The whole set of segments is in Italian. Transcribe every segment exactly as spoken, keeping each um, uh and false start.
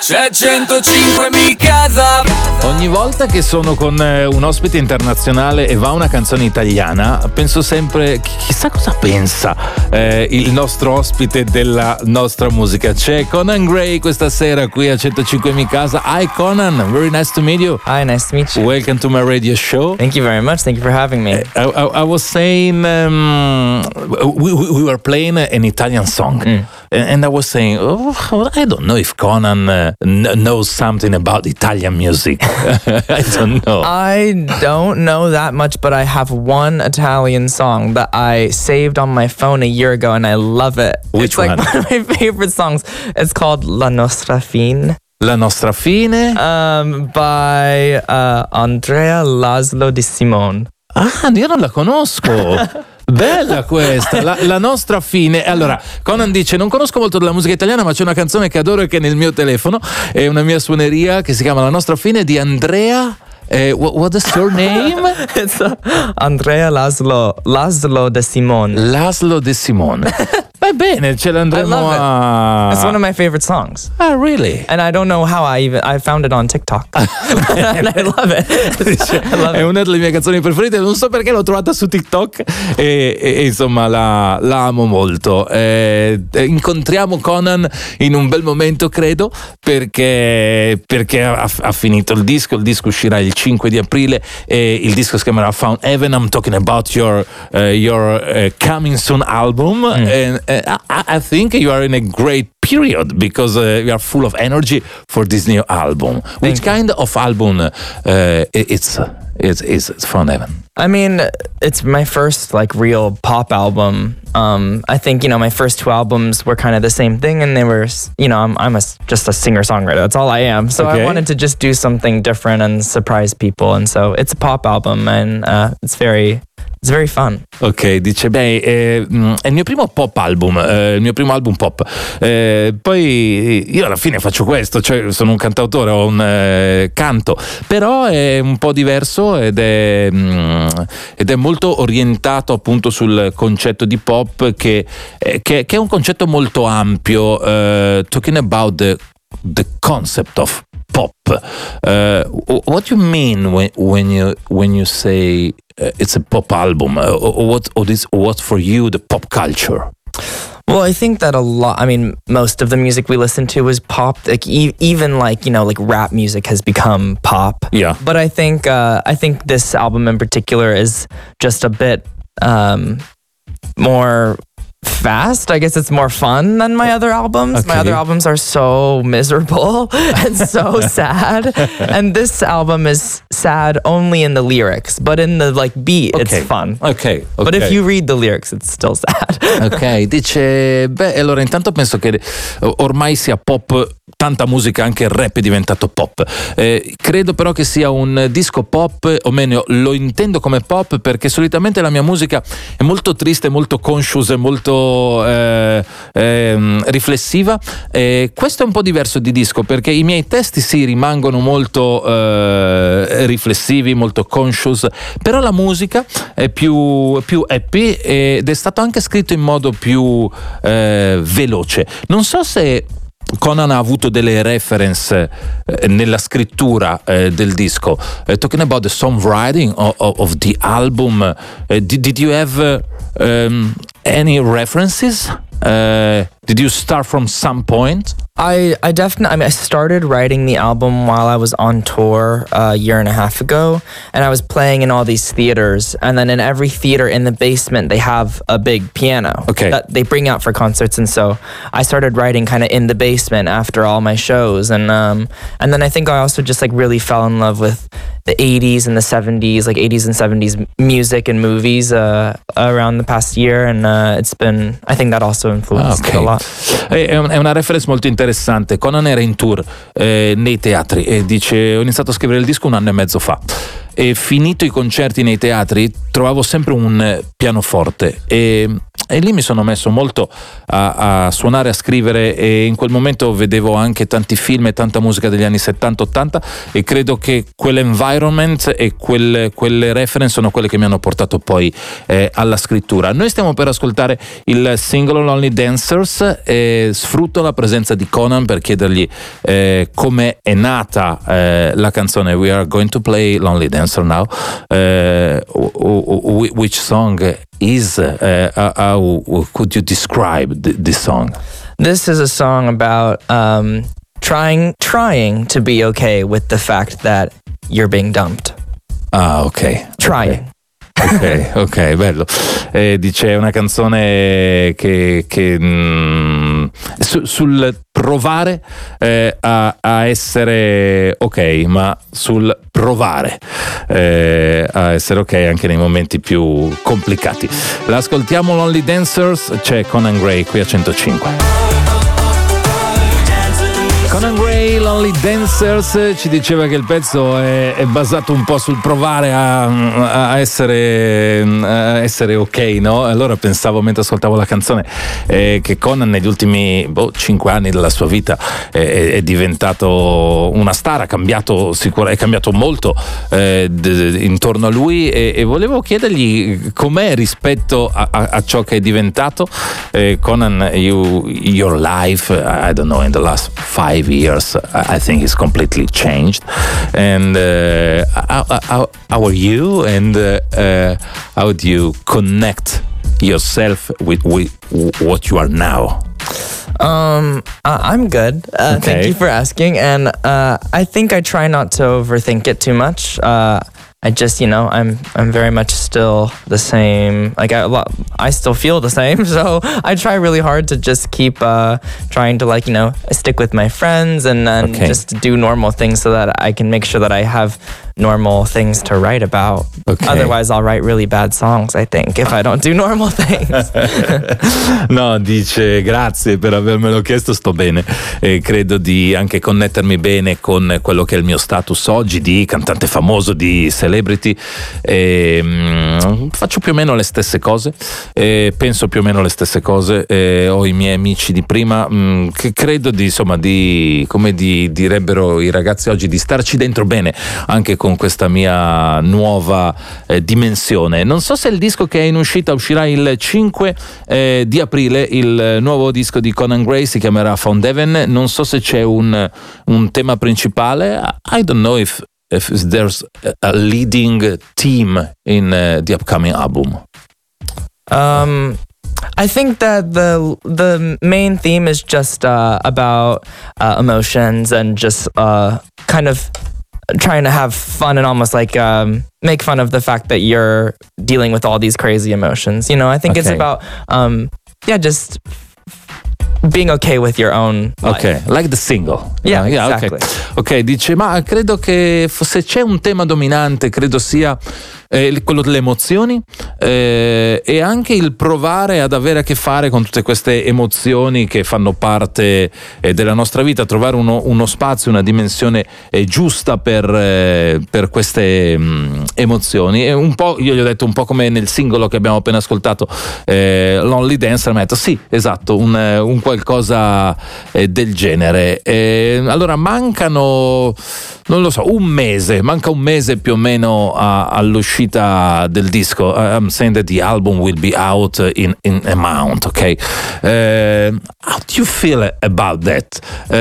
C'è centocinque mi casa. Ogni volta che sono con un ospite internazionale e va una canzone italiana, penso sempre, chissà cosa pensa eh, il nostro ospite della nostra musica. C'è Conan Gray questa sera qui a centocinque mi casa. Hi Conan, very nice to meet you. Hi, nice to meet you. Welcome to my radio show. Thank you very much. Thank you for having me. I, I, I was saying um, we, we were playing an Italian song, Mm. and I was saying, oh, I don't know if Conan uh, kn- knows something about Italian music. I don't know. I don't know that much, but I have one Italian song that I saved on my phone a year ago, and I love it. Which it's like one? one of my favorite songs. It's called La Nostra Fine. La nostra fine. Um, by uh, Andrea Laszlo Di Simone. Ah, io non la conosco. Bella questa, la, la nostra fine. Allora, Conan dice: non conosco molto della musica italiana, ma c'è una canzone che adoro e che è nel mio telefono, è una mia suoneria che si chiama La nostra fine di Andrea. Eh, what, what is your name? It's uh, Andrea Laszlo Laszlo De Simone. Laszlo De Simone. Va bene, ce l'andremo I love it. a. It's one of my favorite songs. Ah, really? And I don't know how I even I found it on TikTok. And I love it. Dice, I love è it. una delle mie canzoni preferite, non so perché l'ho trovata su TikTok e, e- e insomma la, la amo molto. Eh, incontriamo Conan in un bel momento, credo, perché, perché ha, ha finito il disco. Il disco uscirà il cinque di aprile e il disco si chiamerà Found Heaven. I'm talking about your uh, your uh, coming soon album, and uh, I, I think you are in a great period because uh, you are full of energy for this new album. Which you. kind of album uh, it's it's it's Found Heaven? I mean, it's my first like real pop album. Um, I think you know my first two albums were kind of the same thing, and they were you know I'm I'm a, just a singer songwriter. That's all I am. So Okay. I wanted to just do something different and surprise people, and so it's a pop album, and uh, it's very it's very fun. Ok, dice, beh, eh, mh, è il mio primo pop album, eh, il mio primo album pop. Eh, poi io alla fine faccio questo, cioè sono un cantautore, ho un eh, canto, però è un po' diverso ed è, mh, ed è molto orientato appunto sul concetto di pop che, eh, che, che è un concetto molto ampio, eh, talking about the, the concept of pop. Uh, what do you mean when, when you when you say uh, it's a pop album? Uh, what what is what for you the pop culture? Well, I think that a lot, I mean, most of the music we listen to is pop. Like e- even like, you know, like rap music has become pop. Yeah. But I think uh, I think this album in particular is just a bit um, more fast. I guess it's more fun than my other albums. Okay. My other albums are so miserable and so sad. And this album is sad only in the lyrics, but in the like beat, Okay. it's fun. Ok, ok. But if you read the lyrics, it's still sad. Ok, dice, beh, allora intanto penso che ormai sia pop, tanta musica, anche il rap è diventato pop. Eh, credo però che sia un disco pop, o meglio, lo intendo come pop perché solitamente la mia musica è molto triste, molto conscious, è molto eh, eh, riflessiva. Eh, questo è un po' diverso di disco perché i miei testi sì rimangono molto eh, riflessivi, molto conscious, però la musica è più, più happy ed è stato anche scritto in modo più eh, veloce. Non so se Conan ha avuto delle reference eh, nella scrittura eh, del disco. Eh, talking about the songwriting of, of, of the album, eh, did, did you have uh, um, any references? Uh, did you start from some point? I, I definitely, I mean, I started writing the album while I was on tour uh, a year and a half ago, and I was playing in all these theaters, and then in every theater in the basement, they have a big piano Okay. that they bring out for concerts, and so I started writing kind of in the basement after all my shows, and um, and then I think I also just like really fell in love with the eighties and the seventies, like eighties and seventies music and movies uh, around the past year, and uh, it's been, I think that also influenced Ah, it a lot. È, è un- è una reference molto interessante. Conan era in tour eh, nei teatri e dice: ho iniziato a scrivere il disco un anno e mezzo fa e finito i concerti nei teatri trovavo sempre un eh, pianoforte e e lì mi sono messo molto a, a suonare, a scrivere, e in quel momento vedevo anche tanti film e tanta musica degli anni settanta ottanta, e credo che quell'environment e quel, quelle reference sono quelle che mi hanno portato poi eh, alla scrittura. Noi stiamo per ascoltare il singolo Lonely Dancers, e sfrutto la presenza di Conan per chiedergli eh, come è nata eh, la canzone. We are going to play Lonely Dancer now. Uh, which song is uh, how could you describe th- this song? This is a song about um, trying trying to be okay with the fact that you're being dumped. Ah, ok. Trying. Ok, ok, bello. Eh, dice, è una canzone che, che mh, su, sul provare eh, a, a essere ok, ma sul provare eh, a essere ok anche nei momenti più complicati. L'ascoltiamo, Lonely Dancers, c'è Conan Gray qui a centocinque. Conan Gray, Lonely Dancers, ci diceva che il pezzo è, è basato un po' sul provare a, a, essere, a essere ok, no? Allora pensavo, mentre ascoltavo la canzone, eh, che Conan negli ultimi boh, cinque anni della sua vita è, è diventato una star, ha cambiato, sicur- è cambiato molto eh, d- intorno a lui, e, e volevo chiedergli com'è rispetto a, a, a ciò che è diventato. Eh, Conan, you, your life, I don't know, in the last five years, I think it's completely changed. And uh, how, how, how are you, and uh, uh, how do you connect yourself with, with what you are now? Um, uh, I'm good. Uh, Okay. Thank you for asking. And uh, I think I try not to overthink it too much. Uh, I just, you know, I'm I'm very much still the same. Like I, a lot, I still feel the same. So I try really hard to just keep uh, trying to, like, you know, stick with my friends, and then Okay. just do normal things so that I can make sure that I have normal things to write about. Okay. Otherwise, I'll write really bad songs, I think, if I don't do normal things. No, dice, grazie per avermelo chiesto, sto bene, e credo di anche connettermi bene con quello che è il mio status oggi di cantante famoso, di celebrity. E, mm, faccio più o meno le stesse cose, e penso più o meno le stesse cose, e ho i miei amici di prima, mm, che credo di, insomma, di, come di, direbbero i ragazzi oggi, di starci dentro bene anche con questa mia nuova eh, dimensione. Non so se il disco che è in uscita uscirà il cinque eh, di aprile, il nuovo disco di Conan Gray si chiamerà Found Heaven. Non so se c'è un, un tema principale. I don't know if, if there's a leading theme in uh, the upcoming album. Um, I think that the the main theme is just uh, about uh, emotions, and just uh, kind of trying to have fun, and almost like um, make fun of the fact that you're dealing with all these crazy emotions. You know, I think it's Okay. about um, yeah, just being okay with your own life. Ok, like the single. Yeah, yeah, ok. exactly. Ok, dice, ma credo che se c'è un tema dominante, credo sia eh, quello delle emozioni, eh, e anche il provare ad avere a che fare con tutte queste emozioni che fanno parte eh, della nostra vita, trovare uno, uno spazio, una dimensione eh, giusta per, eh, per queste mh, emozioni. E un po', io gli ho detto, un po' come nel singolo che abbiamo appena ascoltato, eh, Lonely Dancer, mi ha detto sì, esatto, un, un qualcosa eh, del genere. Eh, allora mancano, non lo so, un mese, manca un mese più o meno a, all'uscita del disco. I'm saying that the album will be out in, in a month, ok? Uh, how do you feel about that?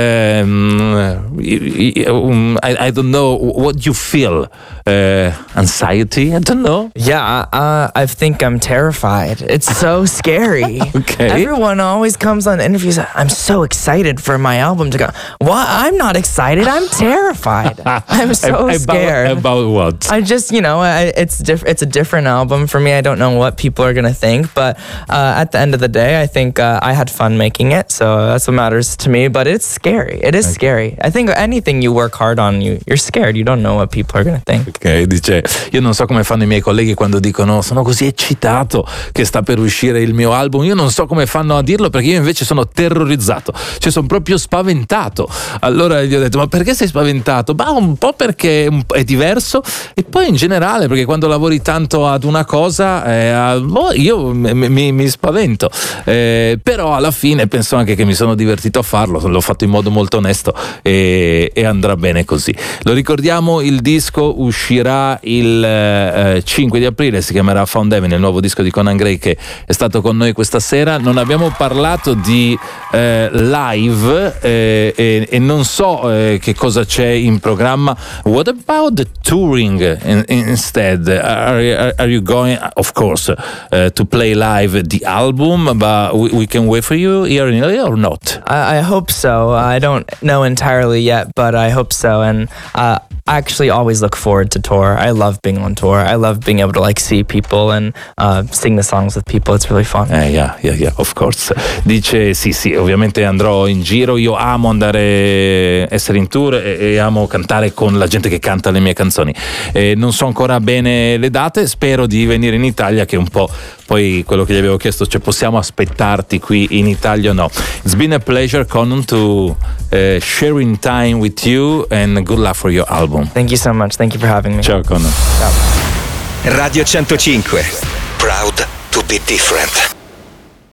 Um, I, I don't know what you feel. Uh, anxiety? I don't know. Yeah, uh, I think I'm terrified. It's so scary. Okay. Everyone always comes on interviews. I'm so excited for my album to go. What? I'm not excited. I'm terrified. I'm so about, scared. About what? I just, you know, I, it's diff- It's a different album for me. I don't know what people are gonna think, but uh, at the end of the day, I think uh, I had fun making it, so that's what matters to me. But it's scary. It is Okay. scary. I think anything you work hard on, you you're scared. You don't know what people are gonna think. Ok, dice, io non so come fanno i miei colleghi quando dicono sono così eccitato che sta per uscire il mio album. Io non so come fanno a dirlo, perché io invece sono sono terrorizzato, cioè sono proprio spaventato. Allora gli ho detto: ma perché sei spaventato? Ma un po' perché è diverso, e poi in generale perché quando lavori tanto ad una cosa eh, boh, io mi, mi, mi spavento, eh, però alla fine penso anche che mi sono divertito a farlo, l'ho fatto in modo molto onesto e, e andrà bene così. Lo ricordiamo, il disco uscirà il eh, cinque di aprile, si chiamerà Found Heaven, il nuovo disco di Conan Gray che è stato con noi questa sera. Non abbiamo parlato di eh, live eh, e, e non so eh, che cosa c'è in programma. What about the touring in, instead? Are, are you going, of course, uh, to play live the album, but we, we can wait for you here in Italy or not? I, I hope so. I don't know entirely yet, but I hope so. And uh, I actually always look forward to tour. I love being on tour. I love being able to like see people and uh, sing the songs with people. It's really fun. Eh, yeah, yeah, yeah, of course. Dice sì, sì, ovviamente andrò in giro. Io amo andare, essere in tour e, e amo cantare con la gente che canta le mie canzoni. Eh, non so ancora bene le date, spero di venire in Italia, che è un po' poi quello che gli avevo chiesto, cioè possiamo aspettarti qui in Italia o no? It's been a pleasure, Conan, to uh, sharing time with you, and good luck for your album. Thank you so much. Thank you for having me. Ciao Conan. Ciao. Radio centocinque. Proud to be different.